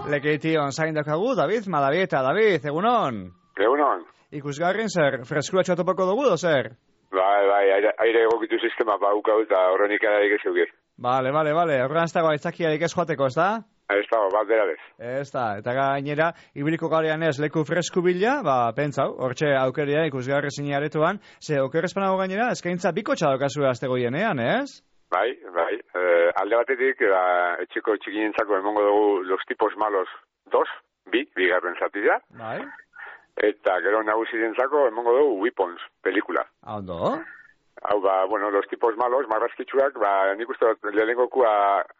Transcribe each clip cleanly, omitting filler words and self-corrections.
Lekeition zain dakagu, David Madabieta. David, egunon? Egunon. Ikusgarrin zer, freskuratxo atopako dugu, zer? Bai, aire egokitu sistema baukau eta horren ikararik ez euki. Bale. Horren ez dago aitzakiarik ez joateko, ez da? Ez dago, bat berarez. Ez da, eta gainera, ibiliko garean ez leku fresku bila, pentsau, hortxe aukeria ikusgarri zini aretoan, ze okerrezpanago gainera, eskaintza bikotxa daukazu aztego jenean, ez? Bai. Alde batetik, etxeko txikinentzako emongo dugu Los tipos malos 2, bigarren zatila. Bai. Eta gero nagusirentzako emongo dugu Weapons, pelikula. Ondo? Hau, Los tipos malos, marrazkitsuak, nik uste dut lehenengokua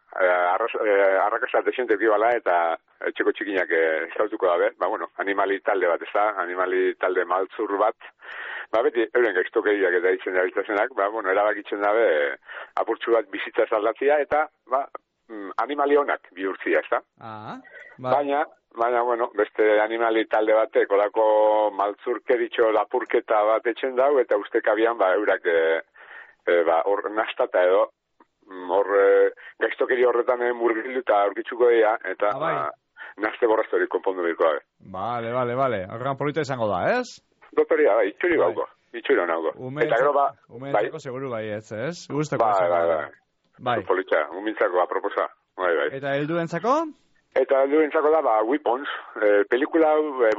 arrakastat desente bala eta etxeko txikinak ezautuko dabe. Animali talde bat, ez da? Animali talde maltzur bat. Beti, euren gaiztokeriak eta ditzen dabiltzazenak, erabakitzen dabe apurtxu bat bizitza zaldatzia eta, animali honak bihurtzia, ez da? Baina, beste animali talde batek, olako maltzurkeritxo lapurketa bat etxen dau, eta ustekabian, eurak, hor nastata edo, hor gaiztokeri horretan murgildu eta aurkitzuko dira, eta nazte borraztorik konpondu birko dabe. Bale. Horrean polita izango da, ez? Doktoria, itxuri bauko. Itxuri honauko. Eta gero, umentzako seguru bai, ez? Guztako bai. Polita, umentzako aproposa. Bai. Eta helduentzako? Eta helduentzako da, Weapons, pelikula,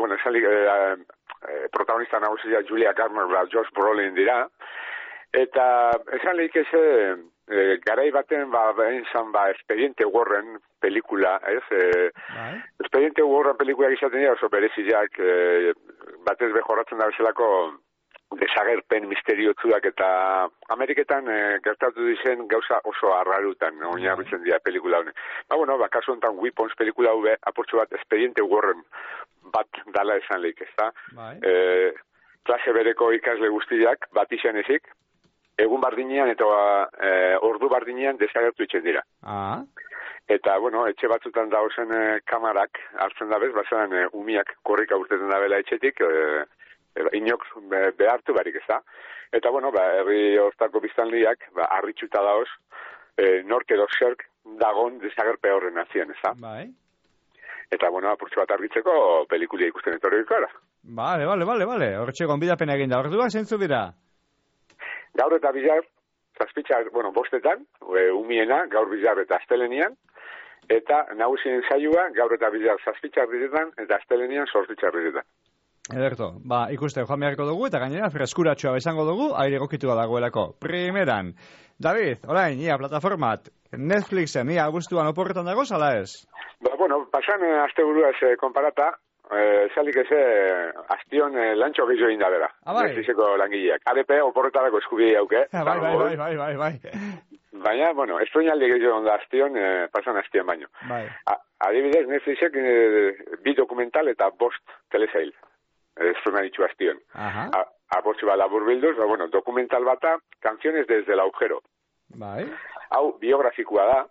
protagonista nagusia Julia Garner, Josh Brolin dira, eta esan lehik garai baten, entzan, Expediente Warren pelikula, ez? Expediente Warren pelikula gizaten dira, oso bereziak, batez behorratzen da bezalako desagerpen misteriotzuak eta Ameriketan gertatu dizen gauza oso arrarutan, oinarritzen dira pelikula honek. Kasu honetan Weapons pelikula hube apurtxo bat Expediente Warren bat dala esan lehik, ez da? Klase bereko ikasle guztiak bat izan ezik, egun bardinean eta ordu bardinean desagertu itzen dira. Eta, etxe batzutan dauzen kamarak hartzen dabez, bazen umiak korrika urtetan dabela etxetik, inok behartu barik ez da. Eta, herri hortako biztanliak, harritxuta daoz, nork edo zerk dagon desagerpe horren azien, ez da. Bai. Eta, apurtxo bat argitzeko pelikulia ikusten etorriko ara. Bale. Hortxe gonbidapen egin da. Orduak zentzu dira? Gaur eta bizar, zazpitxar, bostetan, umiena, gaur bizar eta astelenian, eta nagusien saioa, gaur eta bizar zazpitxar diretan, eta astelenian sortzitxar diretan. Ederto, ikuste, joan beharko dugu, eta gainera freskuratxoa bezango dugu, aire egokitua dagoelako. Primeran, David, orain, plataformat, Netflixen, abuztuan oporretan dago, zala ez? Pasan asteburua ez konparata, zalik astion lantxo gehiago egin da bera. Netflixeko langileak. ADP oporretarako eskubidea hauke. Bai. Baina, estroinaldi gehiago onda astion, pasan astion baino. Adibidez, Netflixek bi dokumental eta 5 telesail. Estrona ditu astion. Apurtxu bat labur bilduz, dokumental bata, Canciones desde el agujero. Hau, biografikoa da,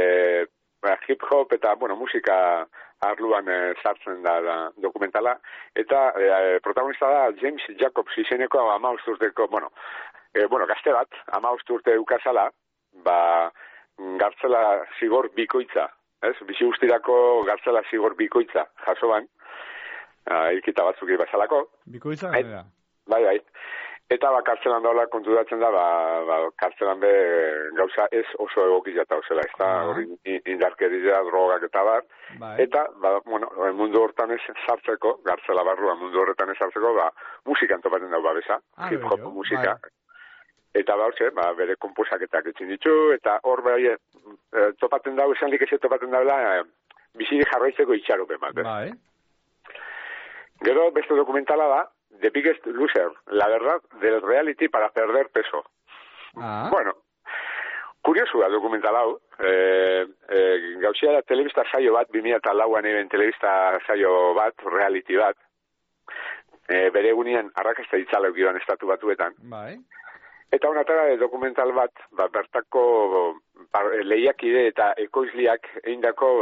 hip-hop eta, musika arluan sartzen da dokumentala, eta protagonista da James Jacobs izeneko 15 urteko, gazte bat, 15 urte eukazala, gartzela zigor bikoitza, ez? Bizi guztirako gartzela zigor bikoitza, jaso ban, hilkita batzuk bazalako. Bikoitza? Bai. Eta kartzelan daula konturatzen da, kartzelan be gauza ez oso egokizata osela, ez da, hori indarkeria, drogak eta bar. Eta, mundu hortan ez sartzeko, gartzela barrua mundu horretan ez sartzeko, musikan topaten dago babesa, hip-hop musika. Eta bere komposaketak etxin ditu, eta hor topaten dago, esan lik ez topaten dagoela, biziri jarraitzeko itxaropen bat. Gero, beste dokumentala da, The Biggest Loser, la verdad del reality para perder peso. Kuriosu da dokumental hau, gauzia da telebista saio bat, 2004an egin telebista saio bat, reality bat, bere egunean arrakasta ditzala eukidan estatu batuetan. Eta honatara dokumental bat, bertako lehiakide eta ekoizliak eindako,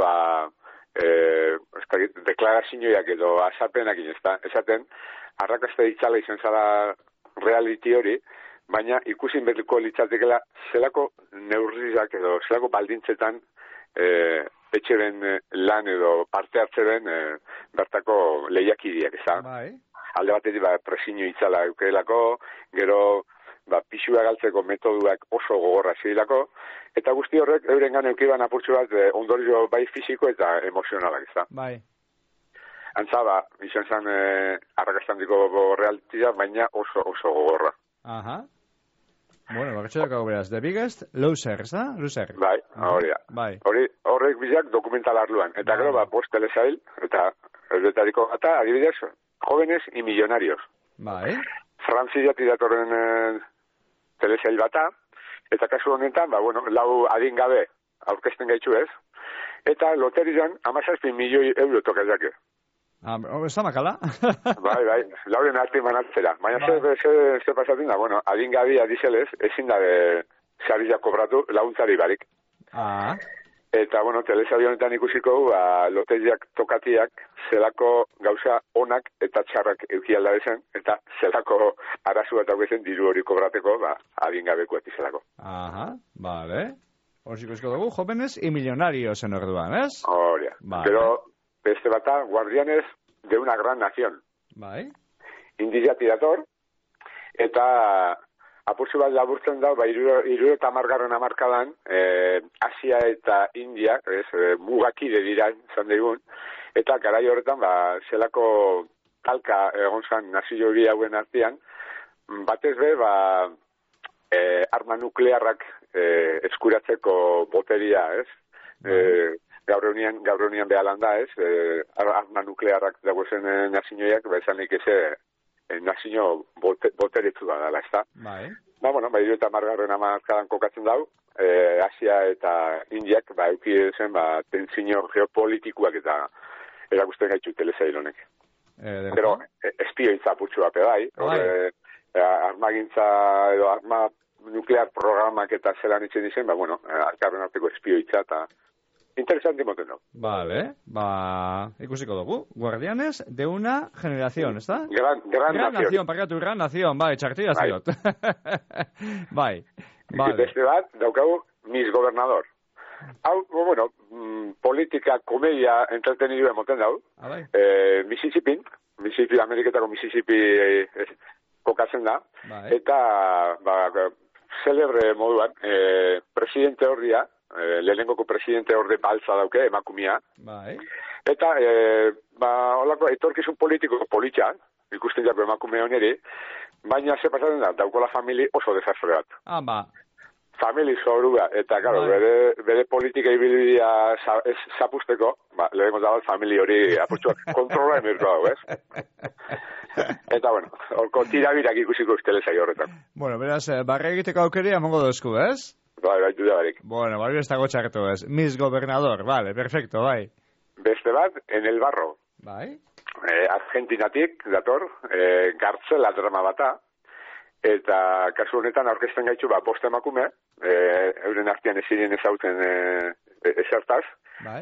deklarazioak edo azapenak esaten, arrakasta ditzala izan zara reality hori, baina ikusin berliko litzatekela zelako neurrizak edo zelako baldintzetan etxeren lan edo parte hartzeren bertako lehiakideak, ezta? Bai. Alde batetik presiño itzala eukelako, gero pisua galtzeko metoduak oso gogorra zirelako, eta guzti horrek eurengan eukiban apurtxo bat ondorio bai fisiko eta emozionalak, ezta? Bai. Antza izan zen arrakastandiko realtia, baina oso gogorra. Aha. Bueno, bakatxo dago beraz, The Biggest Loser, ez da? Loser. Bai, hori da. Bai. Horrek bizak dokumental arluan. Eta gero, post telesail, eta erdetariko gata, adibidez, Jóvenes y Millonarios. Bai. Frantziatik datorren telesail bata, eta kasu honetan, lau adingabe aurkezten gaitzu ez, eta loterian 17 milioi euro tokazake. Ez da makala? Bai, lauren arti manatzera. Baina ze pasatzen da, adingabia dizelez, ezin da saria kobratu laguntzari barik. Eta, telesail honetan ikusiko, loteriak tokatiak, zelako gauza onak eta txarrak eukialda dezen, eta zelako arazu bat aukezen diru hori kobrateko, adingabeko etizelako. Aha, bale. Horziko esko dugu, Jóvenes y Millonarios en orduan, ez? Horia. Pero, beste bata, Guardianes de una gran nación. Bai. Indiziati dator, eta apurtzu bat laburtzen da, iru eta margarren amarkadan, Asia eta India, mugakide dira, zan digun, eta garai horretan, zelako talka egon zan nazio bi hauen artean, batez be, arma nuklearrak eskuratzeko boteria, ez? Gaur eunian behalan da, ez? Arma nuklearrak dagozen nazioiak, esanik nazio boteretzu da dela, ez da? Bai. Iru eta margarren amarkadan kokatzen dau, Asia eta Indiak, euki zen, tentzio geopolitikuak eta erakusten gaitu telesail honek. Pero, espioitza putxua pedai, armagintza edo arma nuklear programak eta zelan itzen izen, alkarren arteko espioitza eta interesante moten dago. Vale, ikusiko dugu. Guardianes de una generación, ¿ez da? Gran nación. Gran nación, bai, txartira ziot. Bai, vale. Beste bat, daukagu Miss Gobernador. Hau, politika, komedia, entretenidu emoten dago. Mississippi, Ameriketako Mississippi kokatzen da. Eta, celebre moduan, presidente horria, lehenengoko presidente orde baltza dauke, emakumia. Eta, holako, etorkizun politiko politxa, ikusten jako emakume honeri, baina ze pasatzen da, daukola famili oso desastre bat. Famili zorua, eta, karo, bere politika ibilbidea zapusteko, lehenengo da bat famili hori apurtzuak kontrola emirko dago, ez? Eta, orko tirabirak ikusiko ustelezai horretan. Beraz, barre egiteko aukeria emongo dozku, ez? Bai, dudabarik. Ez dago txartu ez. Miss Gobernador, vale, perfecto, bai. Beste bat, en el barro. Bai. Argentinatik, dator, gartzela drama bata, eta kasu honetan aurkezten gaitzu, bost emakume, euren artean ez ziren ezauten esertaz,